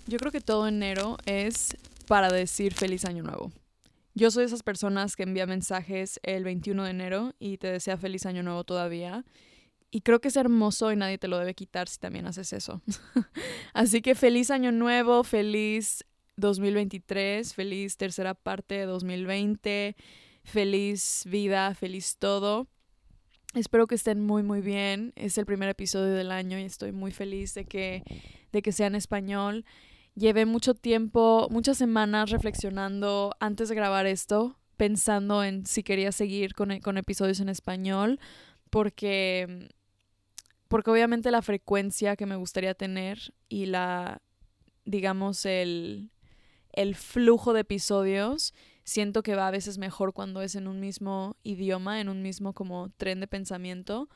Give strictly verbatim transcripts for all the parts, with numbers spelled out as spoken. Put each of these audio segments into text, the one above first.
Yo creo que todo enero es para decir feliz año nuevo. Yo soy de esas personas que envía mensajes el veintiuno de enero y te desea feliz año nuevo todavía. Y creo que es hermoso y nadie te lo debe quitar si también haces eso. Así que feliz año nuevo, feliz dos mil veintitrés, feliz tercera parte de dos mil veinte, feliz vida, feliz todo. Espero que estén muy muy bien. Es el primer episodio del año y estoy muy feliz de que, de que sea en español. Llevé mucho tiempo, muchas semanas reflexionando antes de grabar esto, pensando en si quería seguir con, con episodios en español, porque, porque obviamente la frecuencia que me gustaría tener y la, digamos, el, el flujo de episodios, siento que va a veces mejor cuando es en un mismo idioma, en un mismo como tren de pensamiento.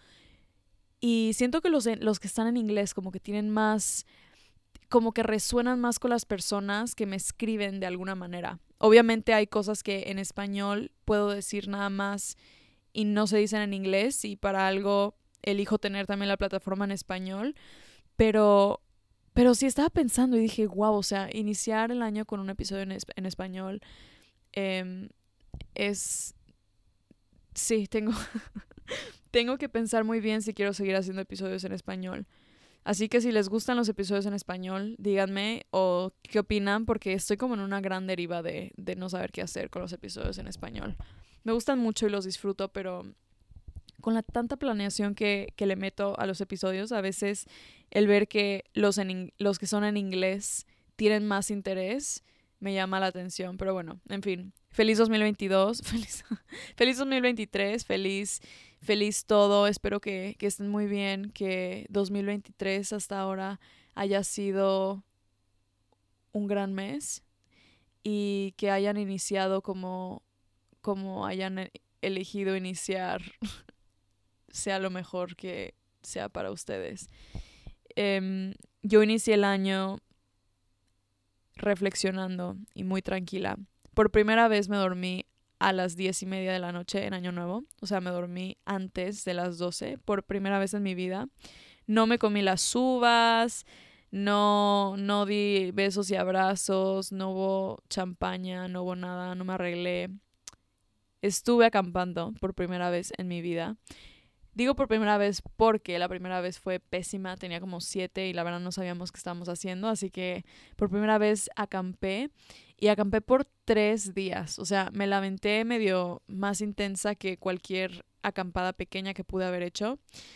Y siento que los, los que están en inglés como que tienen más, como que resuenan más con las personas que me escriben de alguna manera. Obviamente hay cosas que en español puedo decir nada más y no se dicen en inglés, y para algo elijo tener también la plataforma en español, pero pero sí estaba pensando y dije, wow, o sea, iniciar el año con un episodio en, es- en español eh, es... Sí, tengo, tengo que pensar muy bien si quiero seguir haciendo episodios en español. Así que si les gustan los episodios en español, díganme o qué opinan, porque estoy como en una gran deriva de, de no saber qué hacer con los episodios en español. Me gustan mucho y los disfruto, pero con la tanta planeación que, que le meto a los episodios, a veces el ver que los, en, los que son en inglés tienen más interés me llama la atención. Pero bueno, en fin. Feliz dos mil veintidós, feliz, feliz dos mil veintitrés, feliz, feliz todo. Espero que, que estén muy bien, que dos mil veintitrés hasta ahora haya sido un gran mes y que hayan iniciado como, como hayan elegido iniciar sea lo mejor que sea para ustedes. Eh, yo inicié el año reflexionando y muy tranquila. Por primera vez me dormí a las diez y media de la noche en Año Nuevo. O sea, me dormí antes de las doce. Por primera vez en mi vida. No me comí las uvas. No, no di besos y abrazos. No hubo champaña. No hubo nada. No me arreglé. Estuve acampando por primera vez en mi vida. Digo por primera vez porque la primera vez fue pésima, tenía como siete y la verdad no sabíamos qué estábamos haciendo, así que por primera vez acampé y acampé por tres días, o sea, me la aventé medio más intensa que cualquier acampada pequeña que pude haber hecho,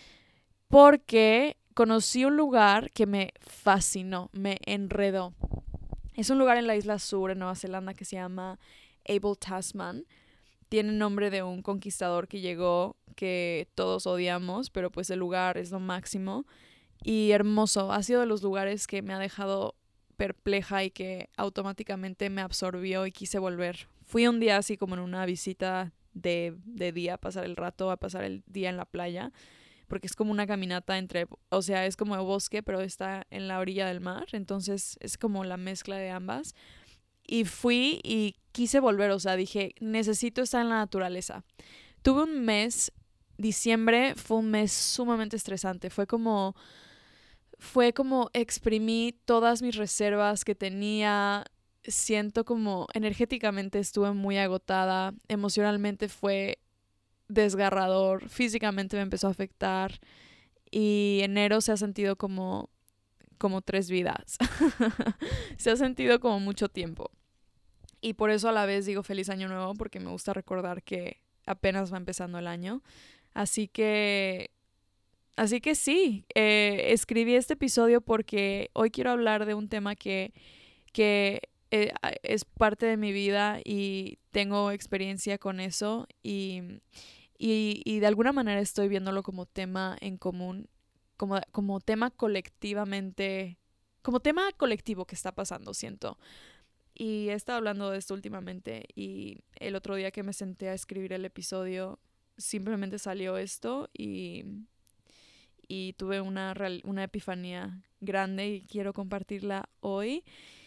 porque conocí un lugar que me fascinó, me enredó. Es un lugar en la isla sur, en Nueva Zelanda, que se llama Abel Tasman. Tiene nombre de un conquistador que llegó, que todos odiamos, pero pues el lugar es lo máximo y hermoso. Ha sido de los lugares que me ha dejado perpleja y que automáticamente me absorbió y quise volver. Fui un día así como en una visita de, de día, a pasar el rato, a pasar el día en la playa, porque es como una caminata entre, o sea, es como el bosque, pero está en la orilla del mar, entonces es como la mezcla de ambas. Y fui y quise volver, o sea, dije, necesito estar en la naturaleza. Tuve un mes, diciembre fue un mes sumamente estresante, fue como, fue como exprimí todas mis reservas que tenía, siento como energéticamente estuve muy agotada, emocionalmente fue desgarrador, físicamente me empezó a afectar y enero se ha sentido como, como tres vidas, se ha sentido como mucho tiempo. Y por eso a la vez digo feliz año nuevo, porque me gusta recordar que apenas va empezando el año. Así que, así que sí, eh, escribí este episodio porque hoy quiero hablar de un tema que, que eh, es parte de mi vida y tengo experiencia con eso y, y, y de alguna manera estoy viéndolo como tema en común, como, como tema colectivamente, como tema colectivo que está pasando, siento. Y he estado hablando de esto últimamente y el otro día que me senté a escribir el episodio simplemente salió esto y, y tuve una, real- una epifanía grande y quiero compartirla hoy.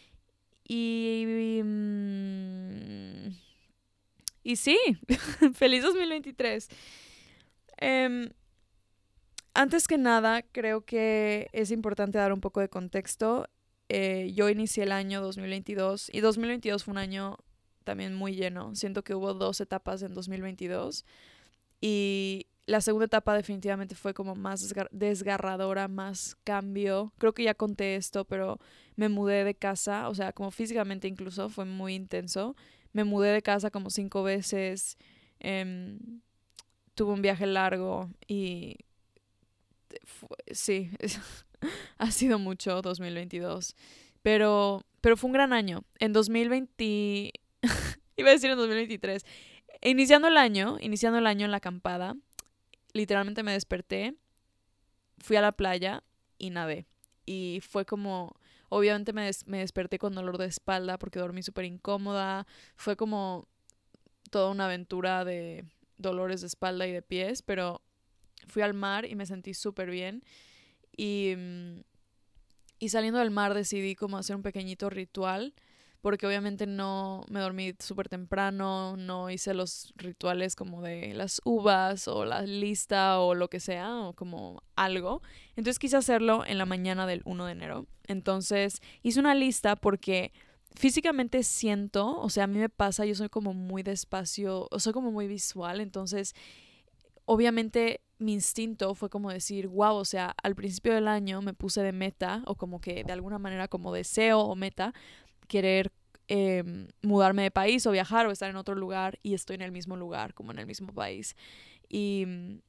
Y, mm, y sí, feliz dos mil veintitrés. Em, Antes que nada, creo que es importante dar un poco de contexto. eh, yo inicié el año dos mil veintidós y dos mil veintidós fue un año también muy lleno. Siento que hubo dos etapas en dos mil veintidós y la segunda etapa definitivamente fue como más desgar- desgarradora, más cambio. Creo que ya conté esto, pero me mudé de casa, o sea, como físicamente incluso fue muy intenso. Me mudé de casa como cinco veces, em, tuve un viaje largo y fue- sí, ha sido mucho dos mil veintidós. Pero, pero fue un gran año. En dos mil veinte, iba a decir en dos mil veintitrés, iniciando el año, iniciando el año en la acampada, literalmente me desperté, fui a la playa y nadé. Y fue como, obviamente me, des- me desperté con dolor de espalda porque dormí súper incómoda. Fue como toda una aventura de dolores de espalda y de pies, pero fui al mar y me sentí súper bien. Y, mm, y saliendo del mar decidí como hacer un pequeñito ritual, porque obviamente no me dormí súper temprano, no hice los rituales como de las uvas o la lista o lo que sea, o como algo. Entonces quise hacerlo en la mañana del uno de enero. Entonces hice una lista porque físicamente siento, o sea, a mí me pasa, yo soy como muy despacio, o soy como muy visual, entonces obviamente mi instinto fue como decir, wow, o sea, al principio del año me puse de meta, o como que de alguna manera como deseo o meta, querer eh, mudarme de país o viajar o estar en otro lugar y estoy en el mismo lugar, como en el mismo país. Y,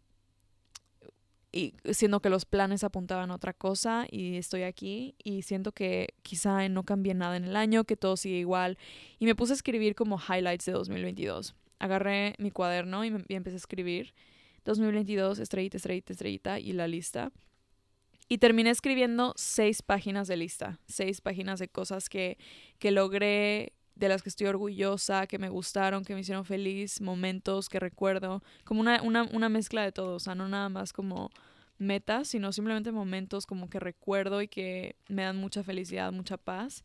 y siendo que los planes apuntaban a otra cosa y estoy aquí y siento que quizá no cambié nada en el año, que todo sigue igual. Y me puse a escribir como highlights de dos mil veintidós. Agarré mi cuaderno y, me, y empecé a escribir dos mil veintidós, estrellita, estrellita, estrellita y la lista. Y terminé escribiendo seis páginas de lista, seis páginas de cosas que, que logré, de las que estoy orgullosa, que me gustaron, que me hicieron feliz, momentos que recuerdo, como una, una, una mezcla de todo, o sea, no nada más como metas, sino simplemente momentos como que recuerdo y que me dan mucha felicidad, mucha paz.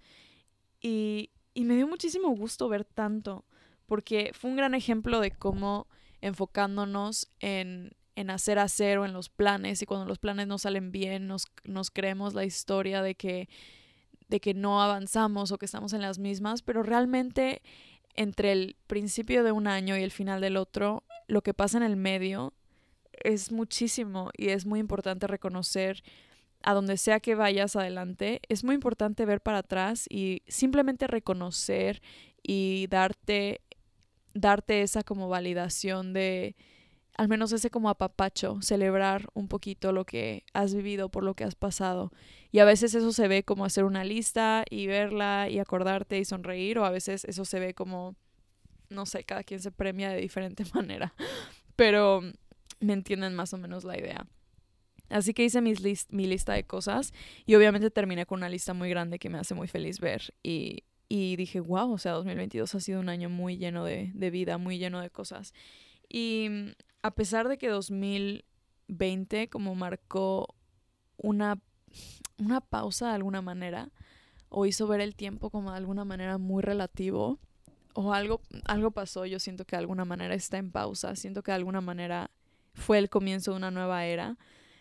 Y, y me dio muchísimo gusto ver tanto, porque fue un gran ejemplo de cómo enfocándonos en, en hacer hacer o en los planes, y cuando los planes no salen bien, nos, nos creemos la historia de que, de que no avanzamos o que estamos en las mismas, pero realmente entre el principio de un año y el final del otro, lo que pasa en el medio es muchísimo y es muy importante reconocer a donde sea que vayas adelante, es muy importante ver para atrás y simplemente reconocer y darte, darte esa como validación de, al menos ese como apapacho, celebrar un poquito lo que has vivido, por lo que has pasado. Y a veces eso se ve como hacer una lista y verla y acordarte y sonreír, o a veces eso se ve como, no sé, cada quien se premia de diferente manera, pero me entienden más o menos la idea. Así que hice mis list- mi lista de cosas y obviamente terminé con una lista muy grande que me hace muy feliz ver. Y, y dije, wow, o sea, dos mil veintidós ha sido un año muy lleno de, de vida, muy lleno de cosas. Y mm, a pesar de que dos mil veinte como marcó una, una pausa de alguna manera, o hizo ver el tiempo como de alguna manera muy relativo, o algo, algo pasó, yo siento que de alguna manera está en pausa, siento que de alguna manera fue el comienzo de una nueva era.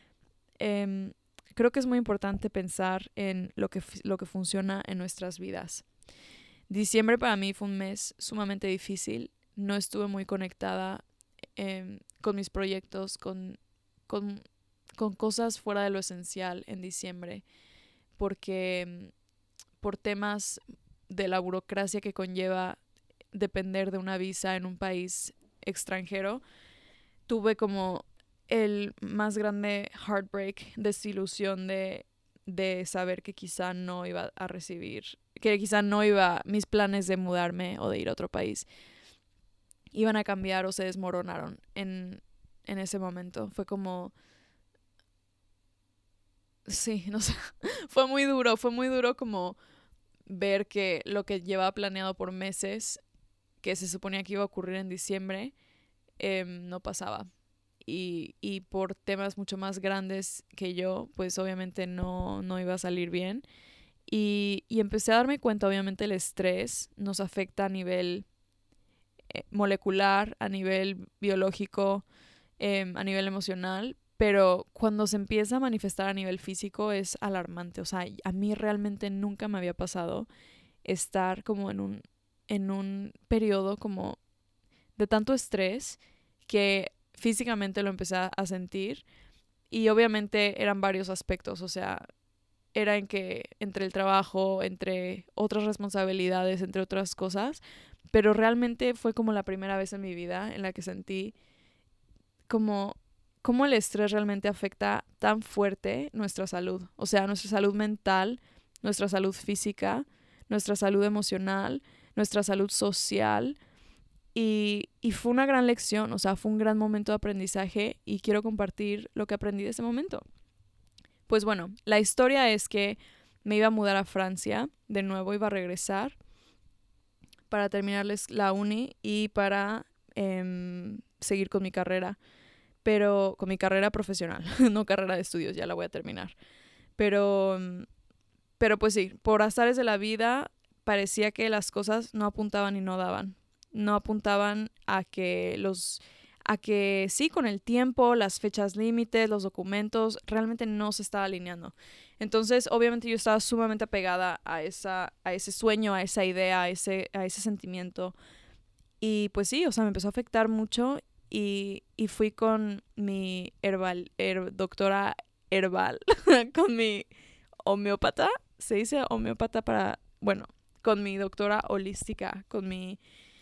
Eh, Creo que es muy importante pensar en lo que, lo que funciona en nuestras vidas. Diciembre para mí fue un mes sumamente difícil. No estuve muy conectada eh, con mis proyectos, con, con, con cosas fuera de lo esencial en diciembre, porque por temas de la burocracia que conlleva depender de una visa en un país extranjero, tuve como el más grande heartbreak, desilusión de, de saber que quizá no iba a recibir, que quizá no iba, mis planes de mudarme o de ir a otro país iban a cambiar o se desmoronaron en, en ese momento. Fue como, sí, no sé, fue muy duro, fue muy duro como ver que lo que llevaba planeado por meses, que se suponía que iba a ocurrir en diciembre, eh, no pasaba. Y, y por temas mucho más grandes que yo, pues obviamente no, no iba a salir bien. Y, y empecé a darme cuenta, obviamente el estrés nos afecta a nivel eh, molecular, a nivel biológico, eh, a nivel emocional, pero cuando se empieza a manifestar a nivel físico es alarmante. O sea, a mí realmente nunca me había pasado estar como en un, en un periodo como de tanto estrés que físicamente lo empecé a sentir. Y obviamente eran varios aspectos, o sea, era en que entre el trabajo, entre otras responsabilidades, entre otras cosas, pero realmente fue como la primera vez en mi vida en la que sentí como cómo el estrés realmente afecta tan fuerte nuestra salud, o sea, nuestra salud mental, nuestra salud física, nuestra salud emocional, nuestra salud social. Y, y fue una gran lección, o sea, fue un gran momento de aprendizaje y quiero compartir lo que aprendí de ese momento. Pues bueno, la historia es que me iba a mudar a Francia, de nuevo iba a regresar para terminarles la uni y para eh, seguir con mi carrera, pero con mi carrera profesional, no carrera de estudios, ya la voy a terminar. Pero, pero pues sí, por azares de la vida parecía que las cosas no apuntaban y no daban. No apuntaban a que los a que sí, con el tiempo, las fechas límites, los documentos, realmente no se estaba alineando. Entonces, obviamente yo estaba sumamente apegada a esa, a ese sueño, a esa idea, a ese, a ese sentimiento. Y pues sí, o sea, me empezó a afectar mucho y, y fui con mi herbal, her, doctora herbal, con mi homeópata, se dice homeópata para, bueno, con mi doctora holística, con mi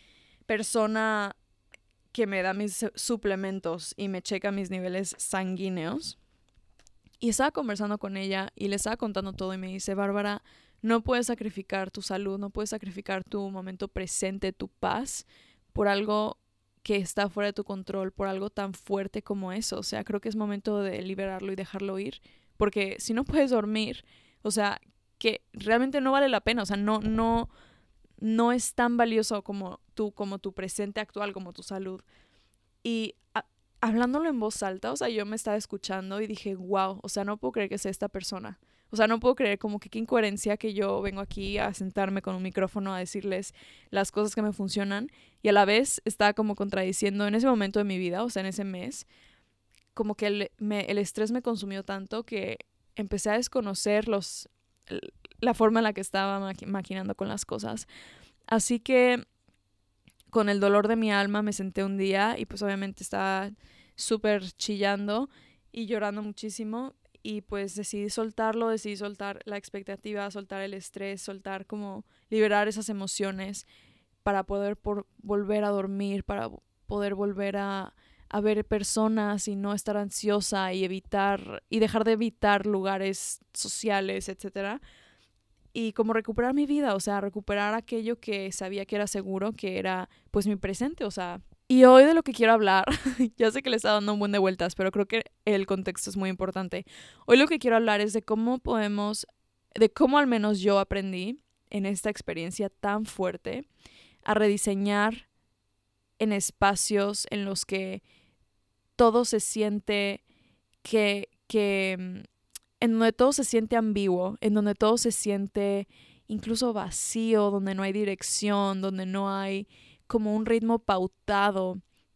persona que me da mis suplementos y me checa mis niveles sanguíneos. Y estaba conversando con ella y le estaba contando todo y me dice, Bárbara, no puedes sacrificar tu salud, no puedes sacrificar tu momento presente, tu paz, por algo que está fuera de tu control, por algo tan fuerte como eso. O sea, creo que es momento de liberarlo y dejarlo ir, porque si no puedes dormir, o sea, que realmente no vale la pena, o sea, no, no, no es tan valioso como tú, como tu presente actual, como tu salud. Y a, hablándolo en voz alta, o sea, yo me estaba escuchando y dije, wow, o sea, no puedo creer que sea esta persona. O sea, no puedo creer como que qué incoherencia que yo vengo aquí a sentarme con un micrófono a decirles las cosas que me funcionan y a la vez estaba como contradiciendo en ese momento de mi vida, o sea, en ese mes, como que el, me, el estrés me consumió tanto que empecé a desconocer los, la forma en la que estaba maqui- maquinando con las cosas. Así que con el dolor de mi alma me senté un día y pues obviamente estaba súper chillando y llorando muchísimo y pues decidí soltarlo, decidí soltar la expectativa, soltar el estrés, soltar como liberar esas emociones para poder por volver a dormir, para poder volver a, a ver personas y no estar ansiosa y evitar y dejar de evitar lugares sociales, etcétera. Y como recuperar mi vida, o sea, recuperar aquello que sabía que era seguro, que era pues mi presente, o sea. Y hoy de lo que quiero hablar, ya sé que le está dando un buen de vueltas, pero creo que el contexto es muy importante. Hoy lo que quiero hablar es de cómo podemos, de cómo al menos yo aprendí en esta experiencia tan fuerte a rediseñar en espacios en los que todo se siente que, que en donde todo se siente ambiguo, en donde todo se siente incluso vacío, donde no hay dirección, donde no hay como un ritmo pautado.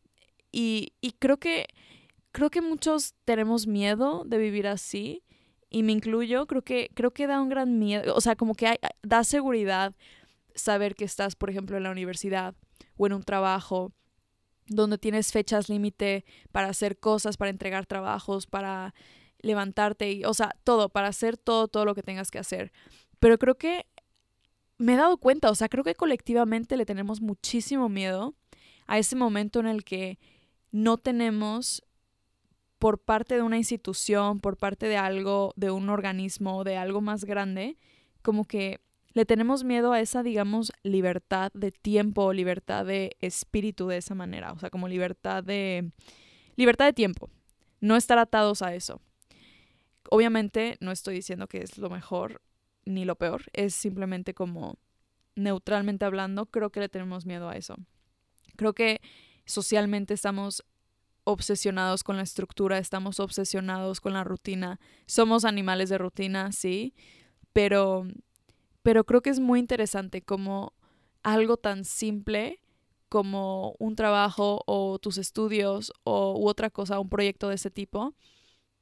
Y, y creo que creo que muchos tenemos miedo de vivir así, y me incluyo, creo que creo que da un gran miedo, o sea, como que hay, da seguridad saber que estás, por ejemplo, en la universidad o en un trabajo donde tienes fechas límite para hacer cosas, para entregar trabajos, para levantarte y, o sea, todo, para hacer todo, todo lo que tengas que hacer. Pero creo que me he dado cuenta, o sea, creo que colectivamente le tenemos muchísimo miedo a ese momento en el que no tenemos por parte de una institución, por parte de algo, de un organismo, de algo más grande, como que le tenemos miedo a esa, digamos, libertad de tiempo, libertad de espíritu de esa manera, o sea, como libertad de libertad de tiempo, no estar atados a eso. Obviamente no estoy diciendo que es lo mejor ni lo peor, es simplemente como neutralmente hablando, creo que le tenemos miedo a eso. Creo que socialmente estamos obsesionados con la estructura, estamos obsesionados con la rutina. Somos animales de rutina, sí, pero, pero creo que es muy interesante como algo tan simple como un trabajo o tus estudios o u otra cosa, un proyecto de ese tipo,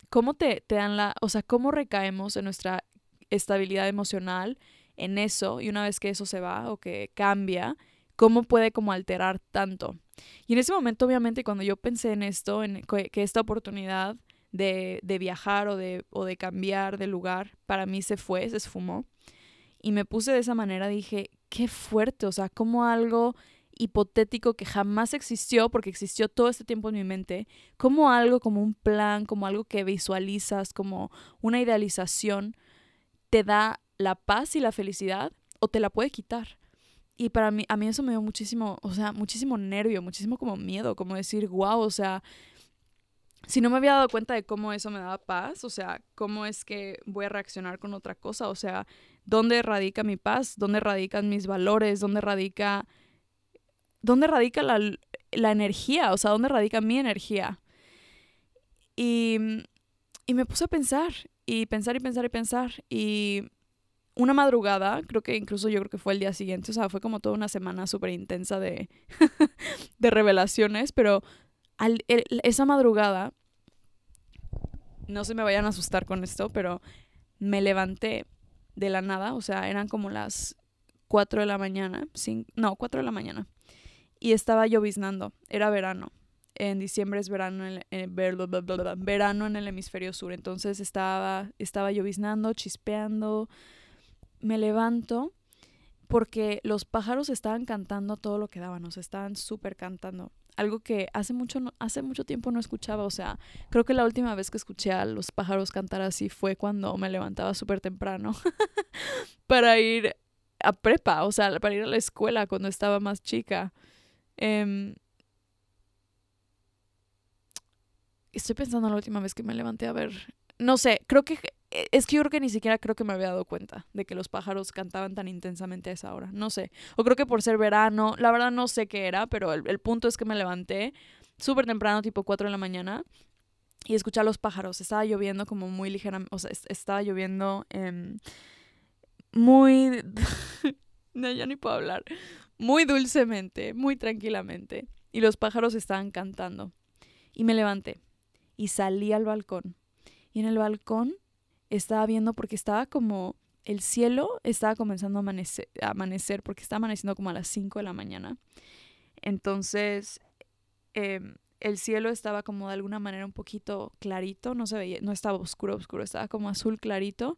¿cómo te, te dan la, o sea, cómo recaemos en nuestra estabilidad emocional en eso? Y una vez que eso se va o que cambia, ¿cómo puede como alterar tanto? Y en ese momento, obviamente, cuando yo pensé en esto, en que que esta oportunidad de, de viajar o de, o de cambiar de lugar, para mí se fue, se esfumó. Y me puse de esa manera, dije, qué fuerte, o sea, como algo hipotético que jamás existió, porque existió todo este tiempo en mi mente, como algo, como un plan, como algo que visualizas, como una idealización, te da la paz y la felicidad o te la puede quitar. Y para mí, a mí eso me dio muchísimo, o sea, muchísimo nervio, muchísimo como miedo, como decir, wow, o sea, si no me había dado cuenta de cómo eso me daba paz, o sea, cómo es que voy a reaccionar con otra cosa, o sea, ¿dónde radica mi paz? ¿Dónde radican mis valores? ¿Dónde radica, dónde radica la, la energía? O sea, ¿dónde radica mi energía? Y, y me puse a pensar, y pensar y pensar y pensar, y una madrugada, creo que incluso yo creo que fue el día siguiente, o sea, fue como toda una semana súper intensa de, de revelaciones, pero al, el, esa madrugada, no se me vayan a asustar con esto, pero me levanté de la nada, o sea, eran como las cuatro de la mañana, cinco, no, cuatro de la mañana, y estaba lloviznando, era verano. En diciembre es verano en, en, verano en el hemisferio sur, entonces estaba, estaba lloviznando, chispeando, me levanto porque los pájaros estaban cantando todo lo que daban, o sea, estaban súper cantando. Algo que hace mucho, no, hace mucho tiempo no escuchaba, o sea, creo que la última vez que escuché a los pájaros cantar así fue cuando me levantaba súper temprano para ir a prepa, o sea, para ir a la escuela cuando estaba más chica. Eh, estoy pensando en la última vez que me levanté a ver. No sé, creo que es que yo creo que ni siquiera creo que me había dado cuenta de que los pájaros cantaban tan intensamente a esa hora. No sé. O creo que por ser verano, la verdad no sé qué era, pero el, el punto es que me levanté súper temprano, tipo cuatro de la mañana, y escuché a los pájaros. Estaba lloviendo como muy ligera, o sea, es- estaba lloviendo em, muy... no, ya ni puedo hablar. Muy dulcemente, muy tranquilamente. Y los pájaros estaban cantando. Y me levanté y salí al balcón. Y en el balcón estaba viendo porque estaba como el cielo estaba comenzando a amanecer, a amanecer porque estaba amaneciendo como a las cinco de la mañana. Entonces, eh, el cielo estaba como de alguna manera un poquito clarito, no se veía, no estaba oscuro, oscuro, estaba como azul clarito,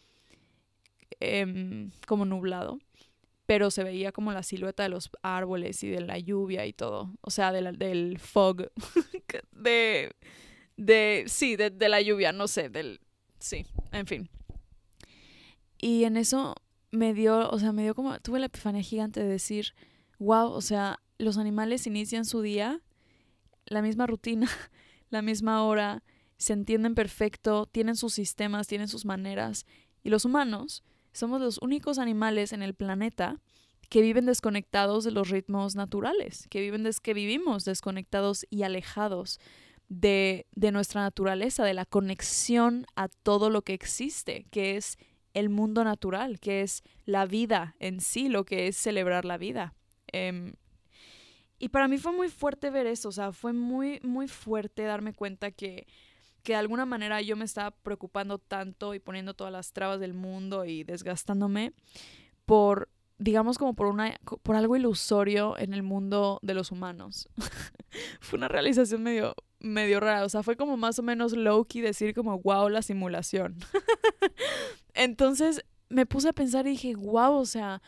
eh, como nublado, pero se veía como la silueta de los árboles y de la lluvia y todo, o sea, de la, del fog, de, de, sí, de, de la lluvia, no sé, del, sí, en fin. Y en eso me dio, o sea, me dio como, tuve la epifanía gigante de decir, wow, o sea, los animales inician su día, la misma rutina, la misma hora, se entienden perfecto, tienen sus sistemas, tienen sus maneras. Y los humanos somos los únicos animales en el planeta que viven desconectados de los ritmos naturales, que, viven des que vivimos desconectados y alejados de, de nuestra naturaleza, de la conexión a todo lo que existe, que es el mundo natural, que es la vida en sí, lo que es celebrar la vida. Eh, y para mí fue muy fuerte ver eso, o sea, fue muy, muy fuerte darme cuenta que, que de alguna manera yo me estaba preocupando tanto y poniendo todas las trabas del mundo y desgastándome por, digamos, como por, una, por algo ilusorio en el mundo de los humanos. Fue una realización medio, medio rara, o sea, fue como más o menos low-key decir como, wow, la simulación. Entonces me puse a pensar y dije, wow, o sea,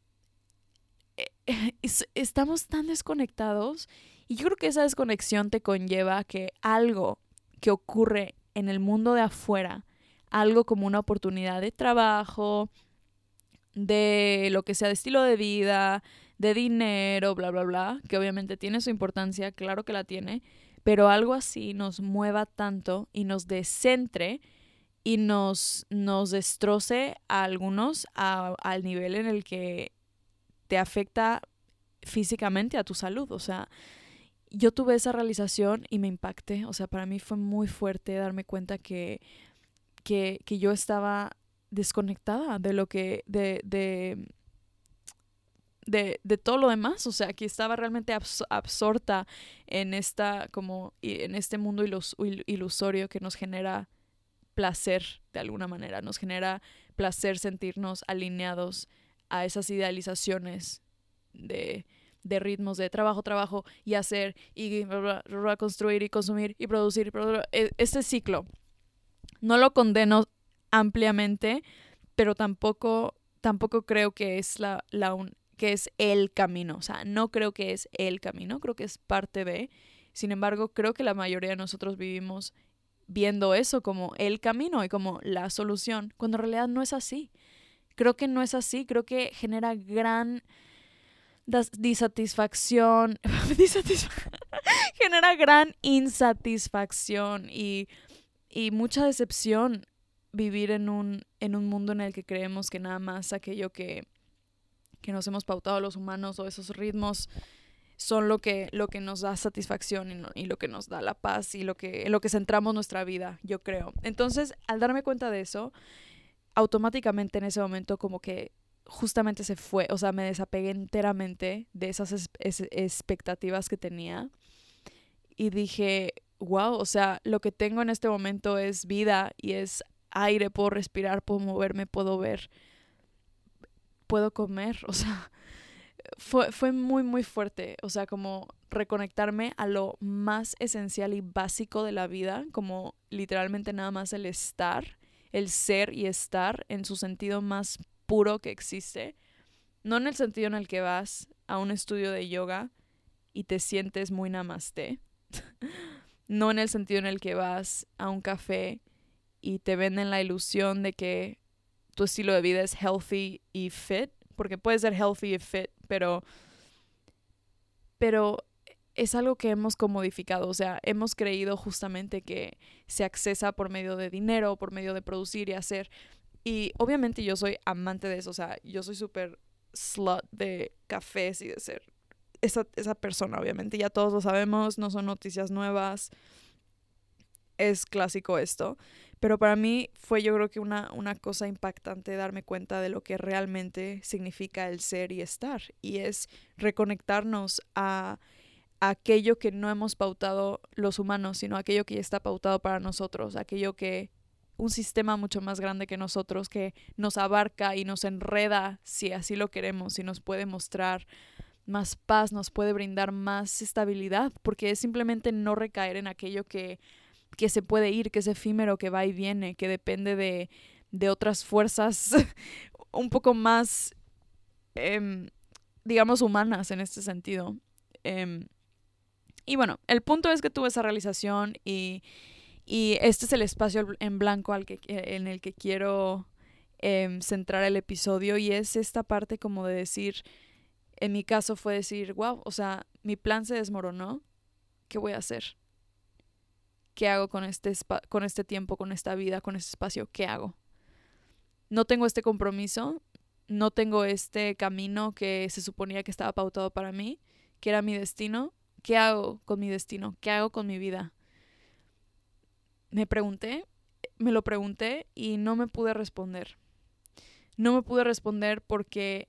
es, estamos tan desconectados y yo creo que esa desconexión te conlleva que algo que ocurre en el mundo de afuera, algo como una oportunidad de trabajo, de lo que sea, de estilo de vida, de dinero, bla, bla, bla, que obviamente tiene su importancia, claro que la tiene, pero algo así nos mueva tanto y nos descentre y nos, nos destroce a algunos a, al nivel en el que te afecta físicamente a tu salud. O sea, yo tuve esa realización y me impacté. O sea, para mí fue muy fuerte darme cuenta que, que, que yo estaba desconectada de lo que, de, de, de, de todo lo demás, o sea, que estaba realmente abs- absorta en esta, como, en este mundo ilus- il- ilusorio que nos genera placer de alguna manera, nos genera placer sentirnos alineados a esas idealizaciones de, de ritmos de trabajo, trabajo y hacer y bla, bla, bla, construir y consumir y producir. Bla, bla, bla. Este ciclo no lo condeno ampliamente, pero tampoco, tampoco creo que es la, la un, que es el camino. O sea, no creo que es el camino, creo que es parte de. Sin embargo, creo que la mayoría de nosotros vivimos viendo eso como el camino y como la solución, cuando en realidad no es así. Creo que no es así, creo que genera gran disatisfacción, genera gran insatisfacción y, y mucha decepción vivir en un, en un mundo en el que creemos que nada más aquello que, que nos hemos pautado los humanos o esos ritmos son lo que, lo que nos da satisfacción y, no, y lo que nos da la paz y lo que, en lo que centramos nuestra vida, yo creo. Entonces, al darme cuenta de eso, automáticamente en ese momento como que justamente se fue, o sea, me desapegué enteramente de esas es- es- expectativas que tenía y dije, wow, o sea, lo que tengo en este momento es vida y es aire, puedo respirar, puedo moverme, puedo ver, puedo comer, o sea, fue, fue muy, muy fuerte, o sea, como reconectarme a lo más esencial y básico de la vida, como literalmente nada más el estar, el ser y estar en su sentido más puro que existe, no en el sentido en el que vas a un estudio de yoga y te sientes muy namaste, no en el sentido en el que vas a un café y te venden la ilusión de que tu estilo de vida es healthy y fit, porque puede ser healthy y fit, pero, pero es algo que hemos comodificado, o sea, hemos creído justamente que se accesa por medio de dinero, por medio de producir y hacer. Y obviamente yo soy amante de eso, o sea, yo soy súper slut de cafés y de ser esa, esa persona, obviamente, ya todos lo sabemos, no son noticias nuevas, es clásico esto, pero para mí fue yo creo que una, una cosa impactante darme cuenta de lo que realmente significa el ser y estar, y es reconectarnos a, a aquello que no hemos pautado los humanos, sino aquello que ya está pautado para nosotros, aquello que un sistema mucho más grande que nosotros que nos abarca y nos enreda si así lo queremos, si nos puede mostrar más paz, nos puede brindar más estabilidad, porque es simplemente no recaer en aquello que que se puede ir, que es efímero, que va y viene, que depende de, de otras fuerzas un poco más, eh, digamos, humanas en este sentido. Eh, y bueno, el punto es que tuve esa realización y, y este es el espacio en blanco al que, en el que quiero eh, centrar el episodio y es esta parte como de decir, en mi caso fue decir, wow, o sea, mi plan se desmoronó, ¿qué voy a hacer? ¿Qué hago con este, spa- con este tiempo, con esta vida, con este espacio? ¿Qué hago? No tengo este compromiso, no tengo este camino que se suponía que estaba pautado para mí, que era mi destino. ¿Qué hago con mi destino? ¿Qué hago con mi vida? Me pregunté, me lo pregunté y no me pude responder. No me pude responder porque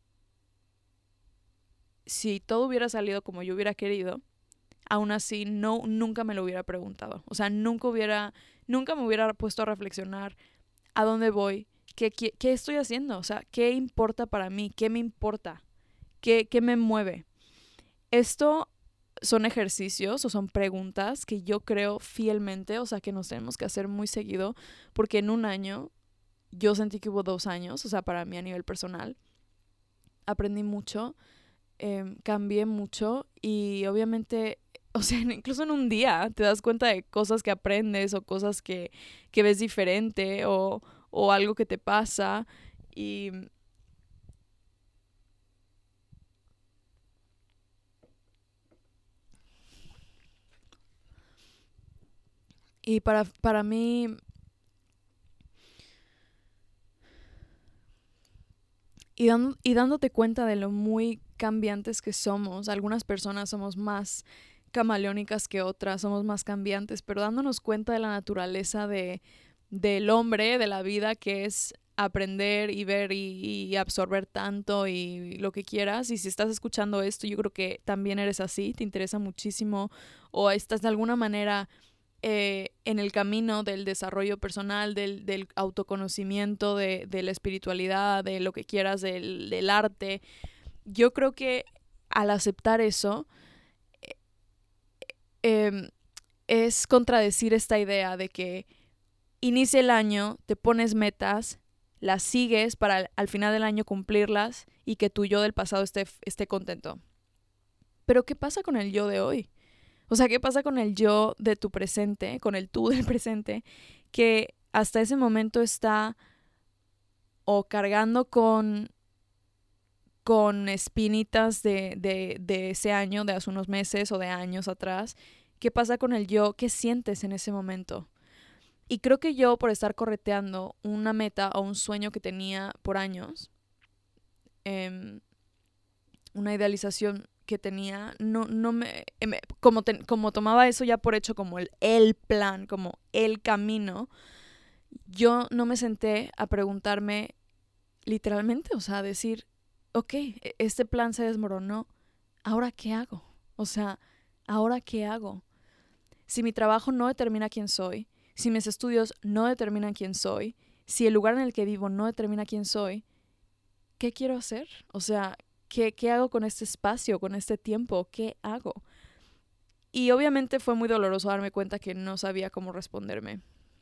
si todo hubiera salido como yo hubiera querido, aún así no, nunca me lo hubiera preguntado. O sea, nunca hubiera, nunca me hubiera puesto a reflexionar a dónde voy, qué, qué, qué estoy haciendo, o sea, qué importa para mí, qué me importa, qué, qué me mueve. Esto son ejercicios o son preguntas que yo creo fielmente, o sea, que nos tenemos que hacer muy seguido, porque en un año, yo sentí que hubo dos años, o sea, para mí a nivel personal, aprendí mucho, eh, cambié mucho y obviamente, o sea, incluso en un día te das cuenta de cosas que aprendes o cosas que, que ves diferente o, o algo que te pasa y, y para, para mí, y, dan, y dándote cuenta de lo muy cambiantes que somos, algunas personas somos más camaleónicas que otras, somos más cambiantes, pero dándonos cuenta de la naturaleza de, del hombre, de la vida, que es aprender y ver y, y absorber tanto y lo que quieras. Y si estás escuchando esto, yo creo que también eres así, te interesa muchísimo o estás de alguna manera eh, en el camino del desarrollo personal, del, del autoconocimiento, de, de la espiritualidad, de lo que quieras, del, del arte. Yo creo que al aceptar eso, eh, es contradecir esta idea de que inicia el año, te pones metas, las sigues para al, al final del año cumplirlas y que tu yo del pasado esté, esté contento. Pero ¿qué pasa con el yo de hoy? O sea, ¿qué pasa con el yo de tu presente, con el tú del presente, que hasta ese momento está o cargando con, con espinitas de, de, de ese año, de hace unos meses o de años atrás? ¿Qué pasa con el yo? ¿Qué sientes en ese momento? Y creo que yo, por estar correteando una meta o un sueño que tenía por años, eh, una idealización que tenía, no, no me, me como, te, como tomaba eso ya por hecho como el, el plan, como el camino, yo no me senté a preguntarme literalmente, o sea, a decir, ok, este plan se desmoronó, ¿ahora qué hago? O sea, ¿ahora qué hago? Si mi trabajo no determina quién soy, si mis estudios no determinan quién soy, si el lugar en el que vivo no determina quién soy, ¿qué quiero hacer? O sea, ¿qué, qué hago con este espacio, con este tiempo? ¿Qué hago? Y obviamente fue muy doloroso darme cuenta que no sabía cómo responderme.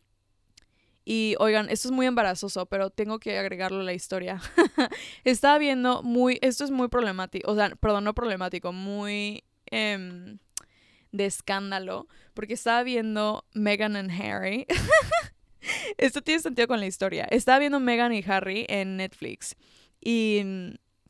Y oigan, esto es muy embarazoso, pero tengo que agregarlo a la historia. Estaba viendo muy, esto es muy problemático, o sea, perdón, no problemático, muy eh, de escándalo, porque estaba viendo Meghan and Harry. Esto tiene sentido con la historia. Estaba viendo Meghan y Harry en Netflix y,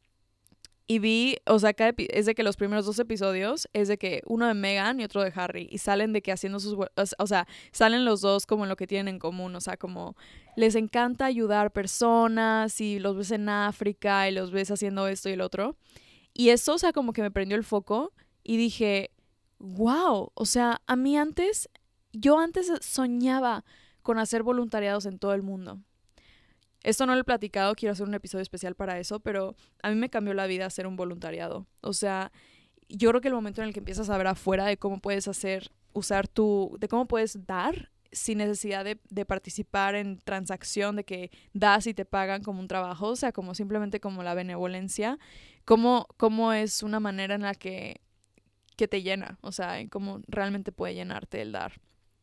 y vi, o sea, cada epi- es de que los primeros dos episodios es de que uno de Meghan y otro de Harry y salen de que haciendo sus, o sea, salen los dos como en lo que tienen en común, o sea, como les encanta ayudar personas y los ves en África y los ves haciendo esto y el otro. Y eso, o sea, como que me prendió el foco y dije, wow, o sea, a mí antes, yo antes soñaba con hacer voluntariados en todo el mundo. Esto no lo he platicado, quiero hacer un episodio especial para eso, pero a mí me cambió la vida hacer un voluntariado. O sea, yo creo que el momento en el que empiezas a ver afuera de cómo puedes hacer, usar tu, de cómo puedes dar sin necesidad de, de participar en transacción, de que das y te pagan como un trabajo, o sea, como simplemente como la benevolencia, cómo, cómo es una manera en la que, que te llena, o sea, en cómo realmente puede llenarte el dar.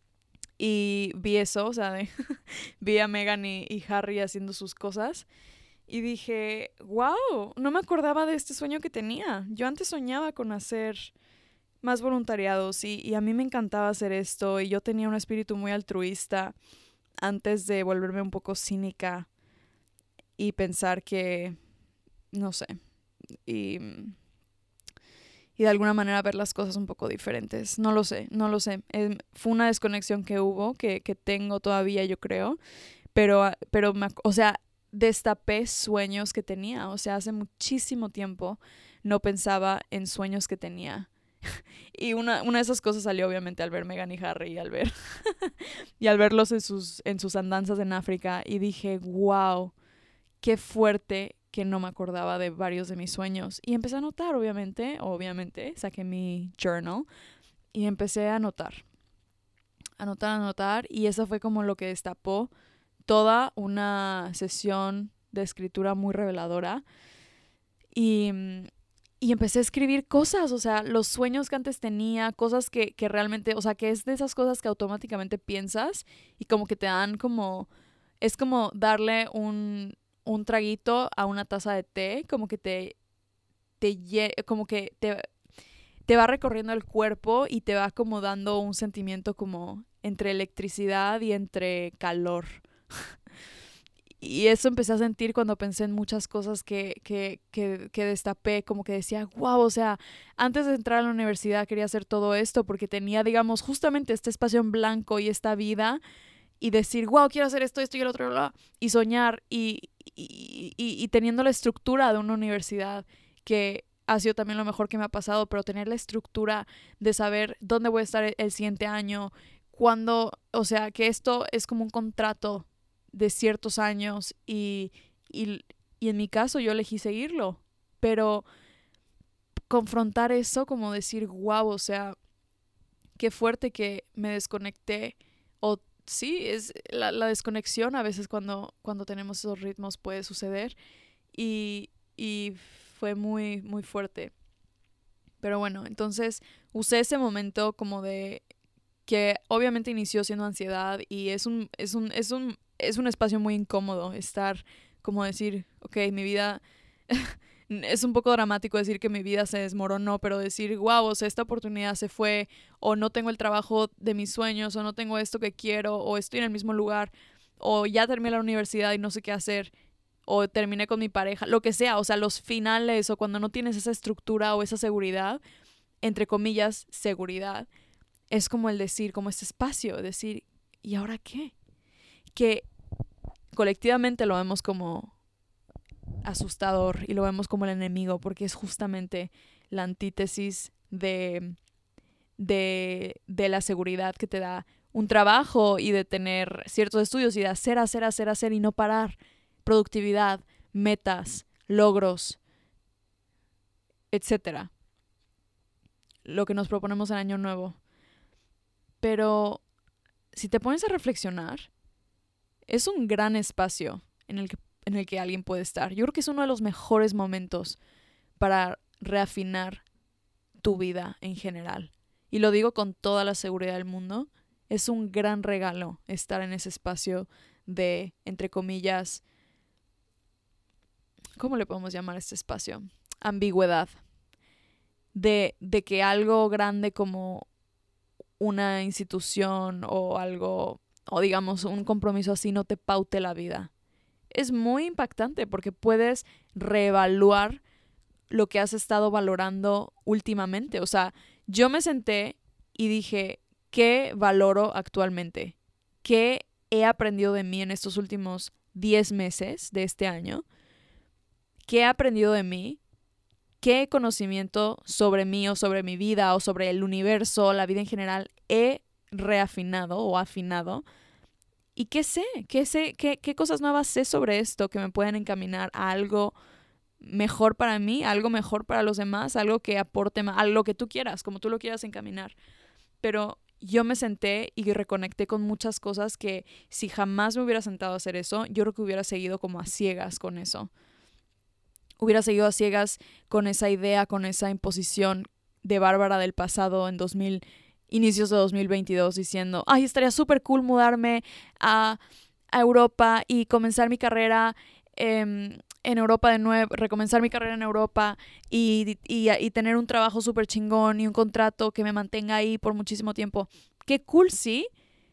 Y vi eso, o sea, de vi a Meghan y, y Harry haciendo sus cosas y dije, wow, no me acordaba de este sueño que tenía. Yo antes soñaba con hacer más voluntariados y, y a mí me encantaba hacer esto y yo tenía un espíritu muy altruista antes de volverme un poco cínica y pensar que, no sé, y, y de alguna manera ver las cosas un poco diferentes. No lo sé, no lo sé. Eh, fue una desconexión que hubo, que, que tengo todavía, yo creo. Pero, pero me, o sea, destapé sueños que tenía. O sea, hace muchísimo tiempo no pensaba en sueños que tenía. Y una, una de esas cosas salió obviamente al ver Meghan y Harry y al ver y al verlos en sus, en sus andanzas en África. Y dije, wow, qué fuerte que no me acordaba de varios de mis sueños. Y empecé a anotar, obviamente, obviamente, saqué mi journal y empecé a anotar. Anotar, anotar. Y eso fue como lo que destapó toda una sesión de escritura muy reveladora y, y empecé a escribir cosas, o sea, los sueños que antes tenía, cosas que, que realmente, o sea, que es de esas cosas que automáticamente piensas y como que te dan como, es como darle un, un traguito a una taza de té, como que te, te como que te, te va recorriendo el cuerpo y te va como dando un sentimiento como entre electricidad y entre calor. Y eso empecé a sentir cuando pensé en muchas cosas que, que, que, que destapé, como que decía, wow, o sea, antes de entrar a la universidad quería hacer todo esto porque tenía, digamos, justamente este espacio en blanco y esta vida y decir, wow, quiero hacer esto, esto y el otro, bla, bla, y soñar y, y, y, y teniendo la estructura de una universidad que ha sido también lo mejor que me ha pasado, pero tener la estructura de saber dónde voy a estar el, el siguiente año, cuándo, o sea, que esto es como un contrato de ciertos años y, y, y en mi caso yo elegí seguirlo. Pero confrontar eso, como decir, wow, o sea, qué fuerte que me desconecté. O sí, es la, la desconexión a veces cuando, cuando tenemos esos ritmos puede suceder. Y, y fue muy, muy fuerte. Pero bueno, entonces usé ese momento como de que obviamente inició siendo ansiedad y es un, es un, es un, es un espacio muy incómodo estar como decir, ok, mi vida es un poco dramático decir que mi vida se desmoronó, pero decir, wow, o sea, esta oportunidad se fue, o no tengo el trabajo de mis sueños, o no tengo esto que quiero, o estoy en el mismo lugar, o ya terminé la universidad y no sé qué hacer, o terminé con mi pareja, lo que sea, o sea, los finales, o cuando no tienes esa estructura o esa seguridad, entre comillas, seguridad, es como el decir, como este espacio, decir, ¿y ahora qué? Que colectivamente lo vemos como asustador y lo vemos como el enemigo porque es justamente la antítesis de, de, de la seguridad que te da un trabajo y de tener ciertos estudios y de hacer, hacer, hacer, hacer y no parar. Productividad, metas, logros, etcétera. Lo que nos proponemos en Año Nuevo. Pero si te pones a reflexionar, es un gran espacio en el que, en el que alguien puede estar. Yo creo que es uno de los mejores momentos para reafinar tu vida en general. Y lo digo con toda la seguridad del mundo. Es un gran regalo estar en ese espacio de, entre comillas, ¿cómo le podemos llamar a este espacio? Ambigüedad. De, de que algo grande como una institución o algo, o digamos un compromiso así no te paute la vida. Es muy impactante porque puedes reevaluar lo que has estado valorando últimamente. O sea, yo me senté y dije, ¿qué valoro actualmente? ¿Qué he aprendido de mí en estos últimos diez meses de este año? ¿Qué he aprendido de mí? ¿Qué conocimiento sobre mí o sobre mi vida o sobre el universo, la vida en general, he reafinado o afinado? ¿Y qué sé? ¿Qué sé? ¿Qué, qué cosas nuevas sé sobre esto que me pueden encaminar a algo mejor para mí, algo mejor para los demás, algo que aporte más, algo que tú quieras, como tú lo quieras encaminar? Pero yo me senté y reconecté con muchas cosas que si jamás me hubiera sentado a hacer eso, yo creo que hubiera seguido como a ciegas con eso. Hubiera seguido a ciegas con esa idea, con esa imposición de Bárbara del pasado en dos mil, inicios de dos mil veintidós, diciendo, ay, estaría súper cool mudarme a, a Europa y comenzar mi carrera eh, en Europa de nuevo, recomenzar mi carrera en Europa y, y, y tener un trabajo súper chingón y un contrato que me mantenga ahí por muchísimo tiempo. Qué cool, sí,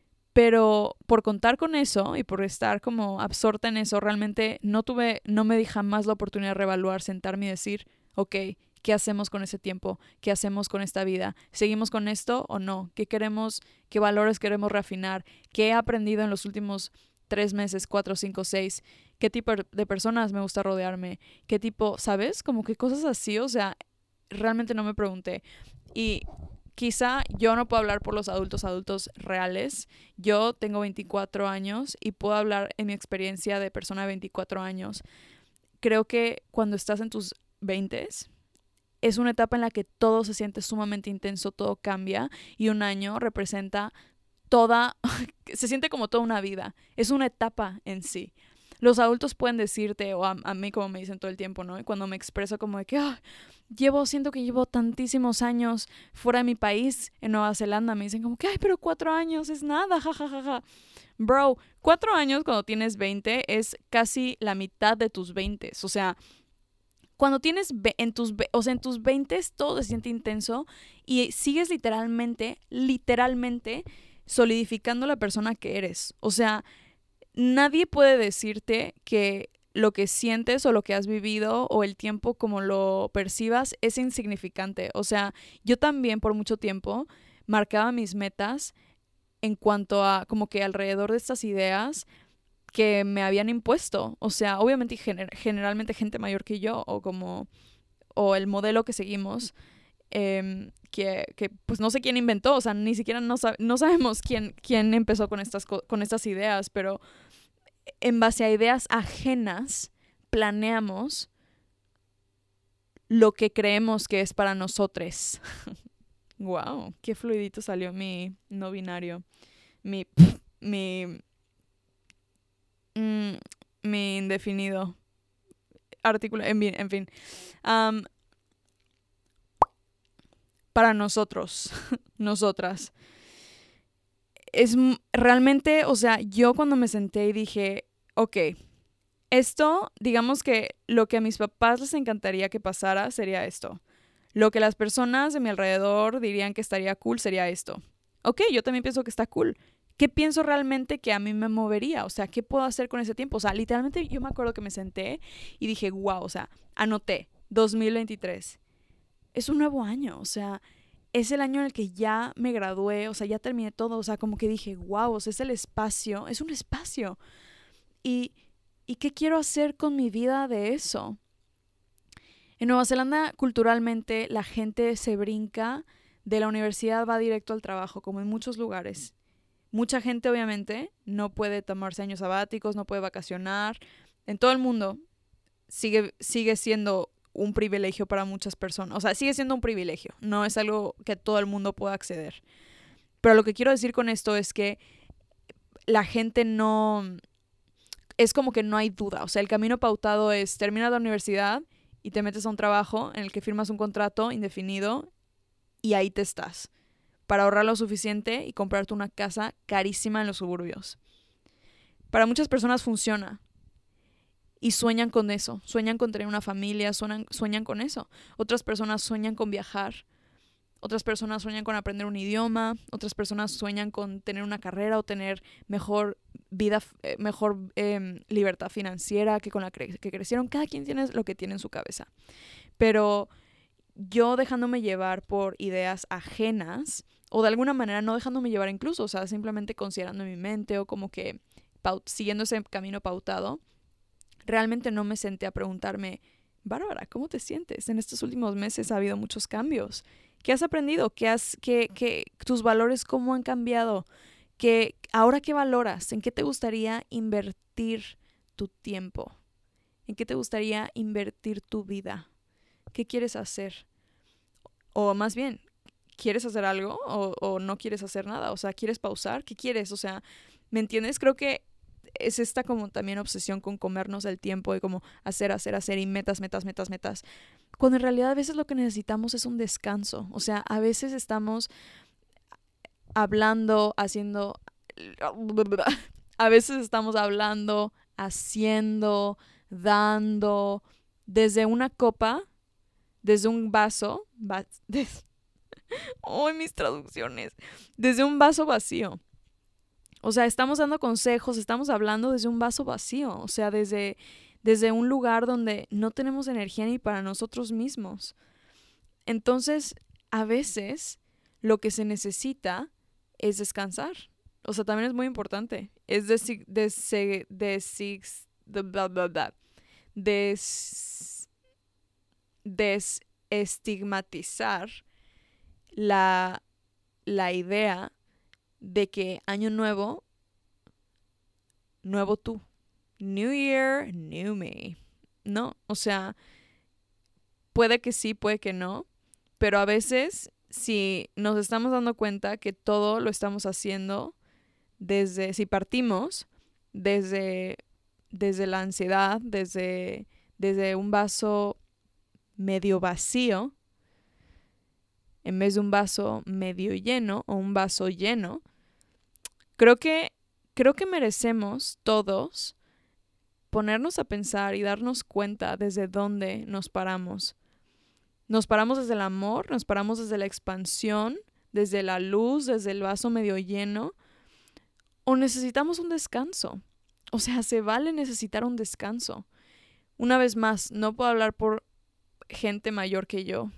pero por contar con eso y por estar como absorta en eso, realmente no tuve, no me di jamás la oportunidad de reevaluar, sentarme y decir, ok, ¿qué hacemos con ese tiempo? ¿Qué hacemos con esta vida? ¿Seguimos con esto o no? ¿Qué queremos, qué valores queremos reafinar? ¿Qué he aprendido en los últimos tres meses, cuatro, cinco, seis? ¿Qué tipo de personas me gusta rodearme? ¿Qué tipo, sabes? Como que cosas así, o sea, realmente no me pregunté. Y quizá yo no puedo hablar por los adultos adultos reales. Yo tengo veinticuatro años y puedo hablar en mi experiencia de persona de veinticuatro años. Creo que cuando estás en tus veintes es una etapa en la que todo se siente sumamente intenso, todo cambia y un año representa toda, se siente como toda una vida. Es una etapa en sí. Los adultos pueden decirte, o a, a mí como me dicen todo el tiempo, ¿no? Y cuando me expreso como de que, ah, llevo, siento que llevo tantísimos años fuera de mi país, en Nueva Zelanda, me dicen como que, ay, pero cuatro años es nada, jajajaja. Ja, ja, ja. Bro, cuatro años cuando tienes veinte es casi la mitad de tus veinte. O sea, cuando tienes en tus, o sea, en tus veinte todo se siente intenso y sigues literalmente, literalmente solidificando la persona que eres. O sea, nadie puede decirte que lo que sientes o lo que has vivido o el tiempo como lo percibas es insignificante. O sea, yo también por mucho tiempo marcaba mis metas en cuanto a como que alrededor de estas ideas que me habían impuesto. O sea, obviamente gener- generalmente gente mayor que yo o como o el modelo que seguimos. Eh, que, que pues no sé quién inventó, o sea, ni siquiera no, sab- no sabemos quién, quién empezó con estas, co- con estas ideas, pero en base a ideas ajenas, planeamos lo que creemos que es para nosotros. Wow, qué fluidito salió mi no binario. Mi, mi, mm, mi indefinido. Artículo, en, en fin. Um, para nosotros, nosotras. Es realmente, o sea, yo cuando me senté y dije, ok, esto, digamos que lo que a mis papás les encantaría que pasara sería esto. Lo que las personas de mi alrededor dirían que estaría cool sería esto. Ok, yo también pienso que está cool. ¿Qué pienso realmente que a mí me movería? O sea, ¿qué puedo hacer con ese tiempo? O sea, literalmente yo me acuerdo que me senté y dije, wow, o sea, anoté, dos mil veintitrés. Es un nuevo año, o sea, es el año en el que ya me gradué, o sea, ya terminé todo, o sea, como que dije, wow, o sea, es el espacio, es un espacio. Y, ¿y qué quiero hacer con mi vida de eso? En Nueva Zelanda, culturalmente, la gente se brinca de la universidad, va directo al trabajo, como en muchos lugares. Mucha gente, obviamente, no puede tomarse años sabáticos, no puede vacacionar. En todo el mundo sigue, sigue siendo un privilegio para muchas personas. O sea, sigue siendo un privilegio. No es algo que todo el mundo pueda acceder. Pero lo que quiero decir con esto es que la gente no... Es como que no hay duda. O sea, el camino pautado es terminar la universidad y te metes a un trabajo en el que firmas un contrato indefinido y ahí te estás. Para ahorrar lo suficiente y comprarte una casa carísima en los suburbios. Para muchas personas funciona. Y sueñan con eso, sueñan con tener una familia, sueñan, sueñan con eso. Otras personas sueñan con viajar, otras personas sueñan con aprender un idioma, otras personas sueñan con tener una carrera o tener mejor vida, eh, mejor eh, libertad financiera que con la cre- que crecieron. Cada quien tiene lo que tiene en su cabeza. Pero yo dejándome llevar por ideas ajenas, o de alguna manera no dejándome llevar incluso, o sea, simplemente considerando mi mente o como que paut- siguiendo ese camino pautado, realmente no me senté a preguntarme, Bárbara, ¿cómo te sientes? En estos últimos meses ha habido muchos cambios. ¿Qué has aprendido? ¿Qué has, qué, qué, tus valores cómo han cambiado? ¿Qué, ahora qué valoras? ¿En qué te gustaría invertir tu tiempo? ¿En qué te gustaría invertir tu vida? ¿Qué quieres hacer? O más bien, ¿quieres hacer algo o, o no quieres hacer nada? O sea, ¿quieres pausar? ¿Qué quieres? O sea, ¿me entiendes? Creo que es esta como también obsesión con comernos el tiempo y como hacer, hacer, hacer y metas, metas, metas, metas. Cuando en realidad a veces lo que necesitamos es un descanso. O sea, a veces estamos hablando, haciendo... A veces estamos hablando, haciendo, dando, desde una copa, desde un vaso, va, des, oh, mis traducciones, desde un vaso vacío. O sea, estamos dando consejos, estamos hablando desde un vaso vacío, o sea, desde, desde un lugar donde no tenemos energía ni para nosotros mismos. Entonces, a veces lo que se necesita es descansar. O sea, también es muy importante. Es desi- desi- desi- bla, bla, bla, des- desestigmatizar la, la idea de que año nuevo, nuevo tú. New Year, New Me. No, o sea, puede que sí, puede que no, pero a veces si nos estamos dando cuenta que todo lo estamos haciendo desde, si partimos desde, desde la ansiedad, desde, desde un vaso medio vacío, en vez de un vaso medio lleno o un vaso lleno, creo que, creo que merecemos todos ponernos a pensar y darnos cuenta desde dónde nos paramos. Nos paramos desde el amor, nos paramos desde la expansión, desde la luz, desde el vaso medio lleno, o necesitamos un descanso. O sea, se vale necesitar un descanso. Una vez más, no puedo hablar por gente mayor que yo,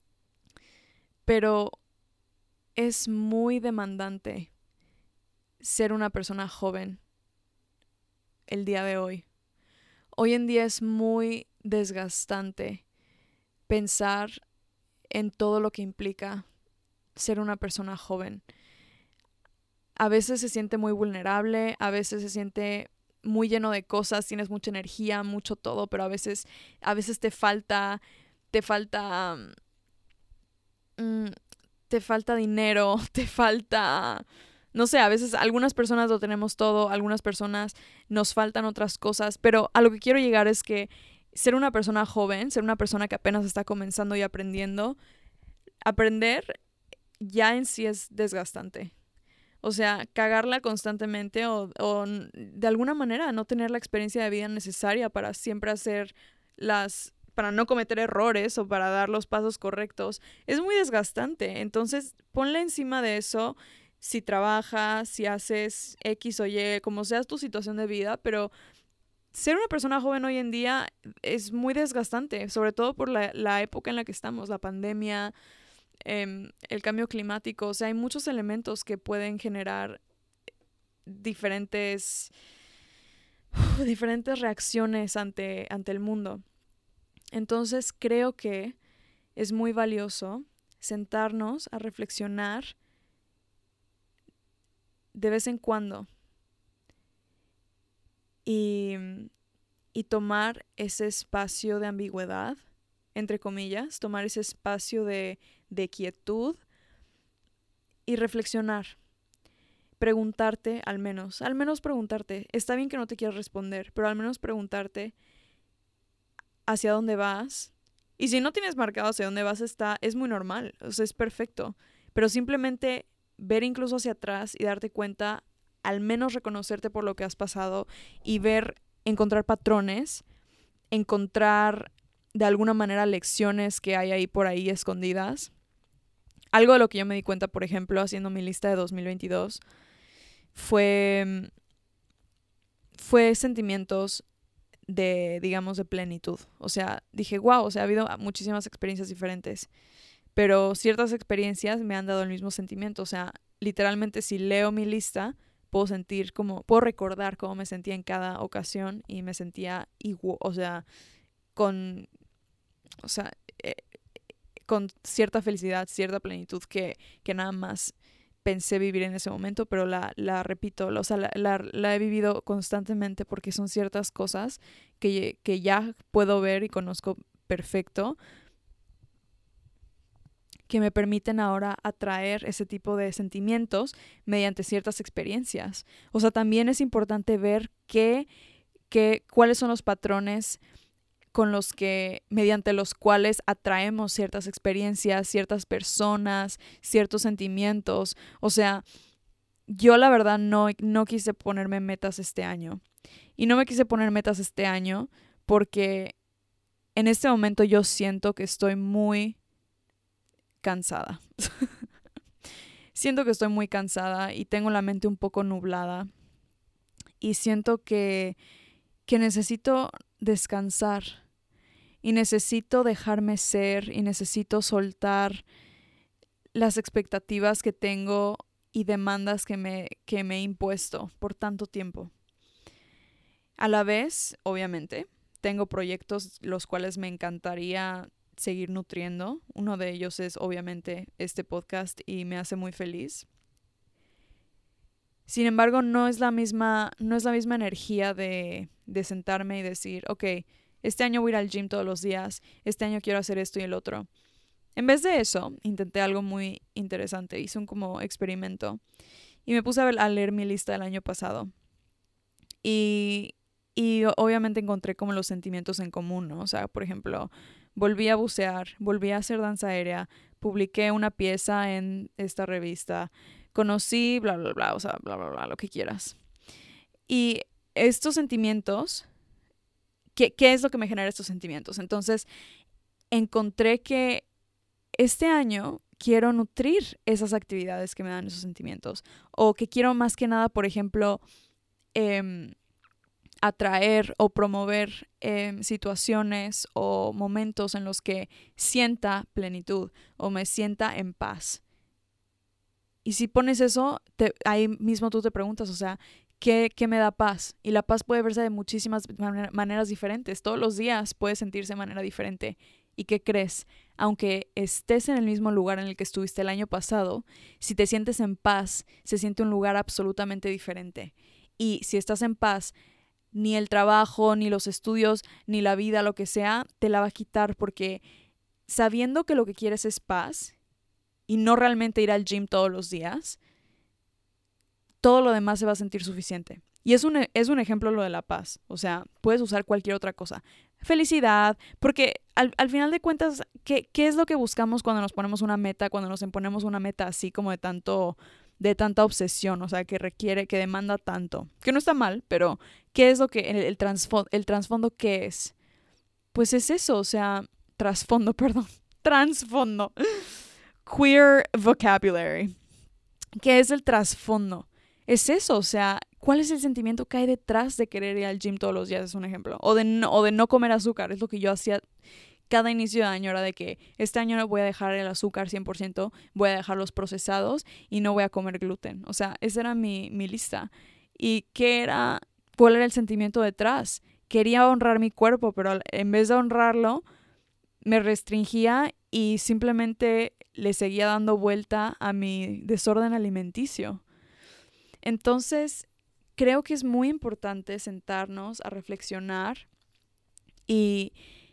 pero es muy demandante ser una persona joven el día de hoy. Hoy en día es muy desgastante pensar en todo lo que implica ser una persona joven. A veces se siente muy vulnerable, a veces se siente muy lleno de cosas, tienes mucha energía, mucho todo, pero a veces, a veces te falta, te falta, um, te falta dinero, te falta, no sé, a veces algunas personas lo tenemos todo, algunas personas nos faltan otras cosas, pero a lo que quiero llegar es que ser una persona joven, ser una persona que apenas está comenzando y aprendiendo, aprender ya en sí es desgastante. O sea, cagarla constantemente o, o de alguna manera no tener la experiencia de vida necesaria para siempre hacer las, para no cometer errores o para dar los pasos correctos, es muy desgastante. Entonces, ponle encima de eso si trabajas, si haces X o Y, como sea tu situación de vida, pero ser una persona joven hoy en día es muy desgastante, sobre todo por la, la época en la que estamos, la pandemia, eh, el cambio climático. O sea, hay muchos elementos que pueden generar diferentes, uh, diferentes reacciones ante, ante el mundo. Entonces creo que es muy valioso sentarnos a reflexionar de vez en cuando y, y tomar ese espacio de ambigüedad, entre comillas, tomar ese espacio de, de quietud y reflexionar. Preguntarte, al menos, al menos preguntarte, está bien que no te quieras responder, pero al menos preguntarte hacia dónde vas. Y si no tienes marcado hacia dónde vas, está, es muy normal, o sea, es perfecto. Pero simplemente ver incluso hacia atrás y darte cuenta, al menos reconocerte por lo que has pasado y ver, encontrar patrones, encontrar de alguna manera lecciones que hay ahí por ahí escondidas. Algo de lo que yo me di cuenta, por ejemplo, haciendo mi lista de dos mil veintidós, fue, fue sentimientos de, digamos, de plenitud. O sea, dije, wow, o sea, ha habido muchísimas experiencias diferentes, pero ciertas experiencias me han dado el mismo sentimiento. O sea, literalmente si leo mi lista, puedo sentir como, puedo recordar cómo me sentía en cada ocasión y me sentía igual, o sea, con, o sea, eh, con cierta felicidad, cierta plenitud que, que nada más pensé vivir en ese momento, pero la, la repito, o sea, la, la, la he vivido constantemente porque son ciertas cosas que, que ya puedo ver y conozco perfecto, que me permiten ahora atraer ese tipo de sentimientos mediante ciertas experiencias. O sea, también es importante ver qué, qué, cuáles son los patrones con los que, mediante los cuales atraemos ciertas experiencias, ciertas personas, ciertos sentimientos. O sea, yo la verdad no, no quise ponerme metas este año. Y no me quise poner metas este año porque en este momento yo siento que estoy muy cansada. Siento que estoy muy cansada y tengo la mente un poco nublada. Y siento que, que necesito descansar. Y necesito dejarme ser y necesito soltar las expectativas que tengo y demandas que me, que me he impuesto por tanto tiempo. A la vez, obviamente, tengo proyectos los cuales me encantaría seguir nutriendo. Uno de ellos es obviamente este podcast y me hace muy feliz. Sin embargo, no es la misma, no es la misma energía de, de sentarme y decir, ok, este año voy a ir al gym todos los días, este año quiero hacer esto y el otro. En vez de eso, intenté algo muy interesante, hice un como experimento y me puse a, ver, a leer mi lista del año pasado. Y, y obviamente encontré como los sentimientos en común, ¿no? O sea, por ejemplo, volví a bucear, volví a hacer danza aérea, publiqué una pieza en esta revista, conocí, bla, bla, bla, o sea, bla, bla, bla, lo que quieras. Y estos sentimientos, ¿qué, qué es lo que me genera estos sentimientos? Entonces, encontré que este año quiero nutrir esas actividades que me dan esos sentimientos. O que quiero más que nada, por ejemplo, eh, atraer o promover eh, situaciones o momentos en los que sienta plenitud o me sienta en paz. Y si pones eso, te, ahí mismo tú te preguntas, o sea, ¿qué, ¿qué me da paz? Y la paz puede verse de muchísimas man- maneras diferentes. Todos los días puede sentirse de manera diferente. ¿Y qué crees? Aunque estés en el mismo lugar en el que estuviste el año pasado, si te sientes en paz, se siente un lugar absolutamente diferente. Y si estás en paz, ni el trabajo, ni los estudios, ni la vida, lo que sea, te la va a quitar, porque sabiendo que lo que quieres es paz y no realmente ir al gym todos los días, todo lo demás se va a sentir suficiente. Y es un, es un ejemplo lo de la paz. O sea, puedes usar cualquier otra cosa. Felicidad, porque al, al final de cuentas, ¿qué, ¿qué es lo que buscamos cuando nos ponemos una meta, cuando nos imponemos una meta así como de tanto, de tanta obsesión? O sea, que requiere, que demanda tanto. Que no está mal, pero ¿qué es lo que, el, el, transfo, el trasfondo qué es? Pues es eso, o sea, trasfondo, perdón, trasfondo. Queer vocabulary. ¿Qué es el trasfondo? Es eso, o sea, ¿cuál es el sentimiento que hay detrás de querer ir al gym todos los días? Es un ejemplo. O de no, o de no comer azúcar. Es lo que yo hacía cada inicio de año. Era de que este año no voy a dejar el azúcar cien por ciento, voy a dejar los procesados y no voy a comer gluten. O sea, esa era mi, mi lista. ¿Y qué era? ¿Cuál era el sentimiento detrás? Quería honrar mi cuerpo, pero en vez de honrarlo, me restringía y simplemente le seguía dando vuelta a mi desorden alimenticio. Entonces, creo que es muy importante sentarnos a reflexionar y,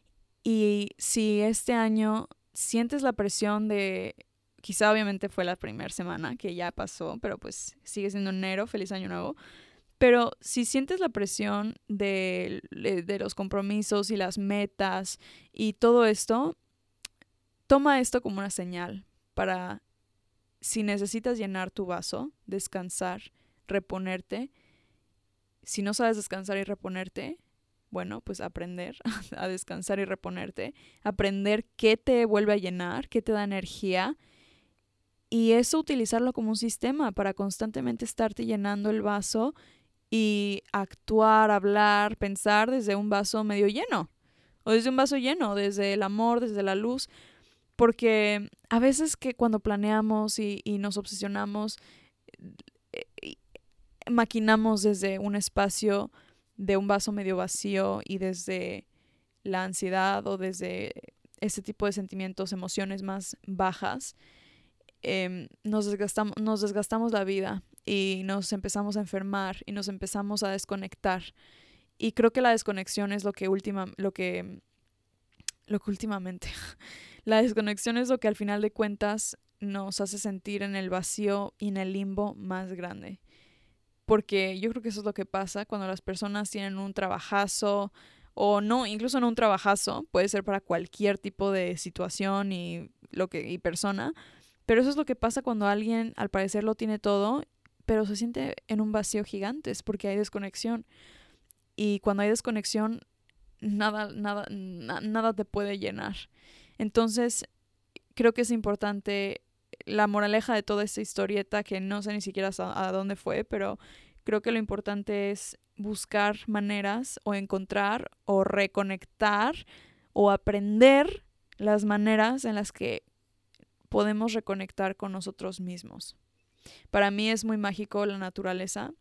y si este año sientes la presión de, quizá obviamente fue la primera semana que ya pasó, pero pues sigue siendo enero, feliz año nuevo, pero si sientes la presión de, de los compromisos y las metas y todo esto, toma esto como una señal para, si necesitas llenar tu vaso, descansar, reponerte. Si no sabes descansar y reponerte, bueno, pues aprender a descansar y reponerte, aprender qué te vuelve a llenar, qué te da energía, y eso utilizarlo como un sistema para constantemente estarte llenando el vaso y actuar, hablar, pensar desde un vaso medio lleno, o desde un vaso lleno, desde el amor, desde la luz, porque a veces que cuando planeamos y, y nos obsesionamos, eh, maquinamos desde un espacio de un vaso medio vacío y desde la ansiedad o desde ese tipo de sentimientos, emociones más bajas, eh, nos desgastamos, nos desgastamos la vida y nos empezamos a enfermar y nos empezamos a desconectar. Y creo que la desconexión es lo que última, lo que, lo que últimamente, la desconexión es lo que al final de cuentas nos hace sentir en el vacío y en el limbo más grande. Porque yo creo que eso es lo que pasa cuando las personas tienen un trabajazo, o no, incluso no un trabajazo, puede ser para cualquier tipo de situación y, lo que, y persona, pero eso es lo que pasa cuando alguien al parecer lo tiene todo, pero se siente en un vacío gigante, es porque hay desconexión. Y cuando hay desconexión, nada, nada, na, nada te puede llenar. Entonces, creo que es importante la moraleja de toda esta historieta, que no sé ni siquiera a, a dónde fue, pero creo que lo importante es buscar maneras o encontrar o reconectar o aprender las maneras en las que podemos reconectar con nosotros mismos. Para mí es muy mágico la naturaleza.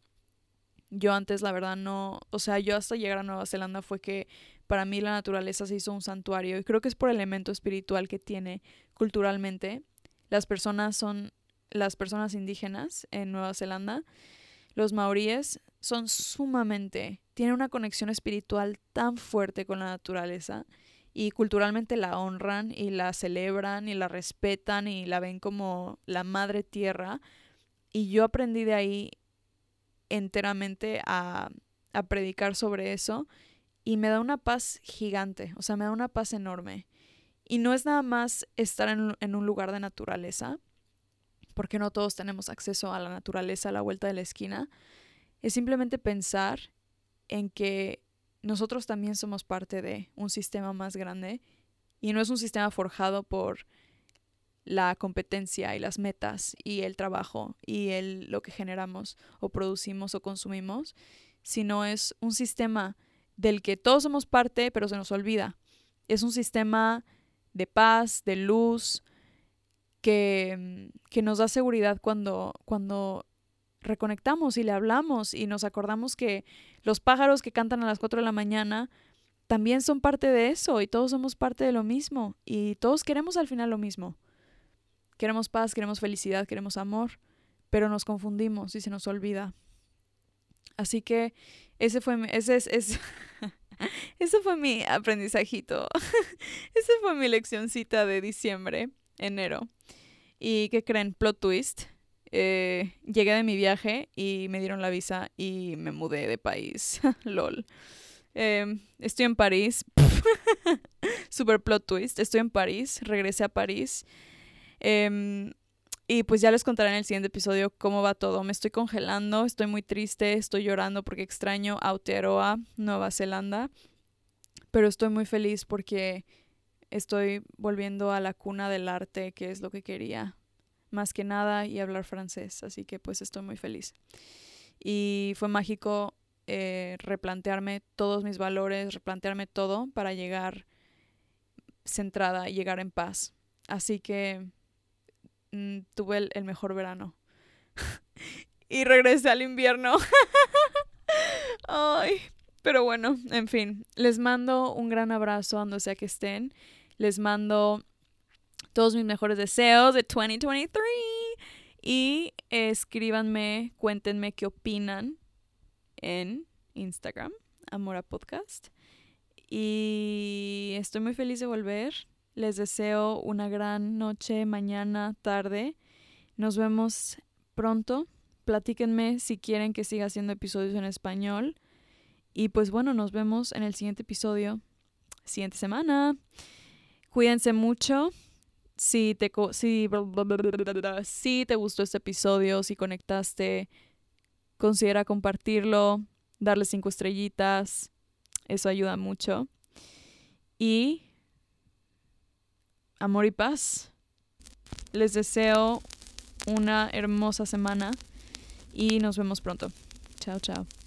Yo antes, la verdad, no, o sea, yo hasta llegar a Nueva Zelanda fue que para mí la naturaleza se hizo un santuario, y creo que es por el elemento espiritual que tiene culturalmente. Las personas son, las personas indígenas en Nueva Zelanda, los maoríes, son sumamente, tienen una conexión espiritual tan fuerte con la naturaleza y culturalmente la honran y la celebran y la respetan y la ven como la madre tierra. Y yo aprendí de ahí enteramente a, a predicar sobre eso, y me da una paz gigante, o sea, me da una paz enorme. Y no es nada más estar en, en un lugar de naturaleza, porque no todos tenemos acceso a la naturaleza a la vuelta de la esquina. Es simplemente pensar en que nosotros también somos parte de un sistema más grande, y no es un sistema forjado por la competencia y las metas y el trabajo y el, lo que generamos o producimos o consumimos, sino es un sistema del que todos somos parte, pero se nos olvida. Es un sistema de paz, de luz, que, que nos da seguridad cuando, cuando reconectamos y le hablamos y nos acordamos que los pájaros que cantan a las cuatro de la mañana también son parte de eso, y todos somos parte de lo mismo, y todos queremos al final lo mismo. Queremos paz, queremos felicidad, queremos amor, pero nos confundimos y se nos olvida. Así que ese fue mi, ese es, es ese fue mi aprendizajito. Esa fue mi leccioncita de diciembre, enero. ¿Y qué creen? Plot twist. Eh, llegué de mi viaje y me dieron la visa y me mudé de país. Lol. Eh, estoy en París. Super plot twist. Estoy en París. Regresé a París. Eh, y pues ya les contaré en el siguiente episodio cómo va todo. Me estoy congelando. Estoy muy triste. Estoy llorando porque extraño Aotearoa, Nueva Zelanda. Pero estoy muy feliz porque estoy volviendo a la cuna del arte, que es lo que quería. Más que nada, y hablar francés. Así que pues estoy muy feliz. Y fue mágico eh, replantearme todos mis valores, replantearme todo para llegar centrada y llegar en paz. Así que mm, tuve el, el mejor verano. Y regresé al invierno. Ay, pero bueno, en fin. Les mando un gran abrazo donde sea que estén. Les mando todos mis mejores deseos de veinte veintitrés. Y escríbanme, cuéntenme qué opinan en Instagram, Amora Podcast. Y estoy muy feliz de volver. Les deseo una gran noche, mañana, tarde. Nos vemos pronto. Platíquenme si quieren que siga haciendo episodios en español. Y pues bueno, nos vemos en el siguiente episodio, siguiente semana. Cuídense mucho. Si te, si, si te gustó este episodio, si conectaste, considera compartirlo, darle cinco estrellitas. Eso ayuda mucho. Y amor y paz. Les deseo una hermosa semana y nos vemos pronto. Chao, chao.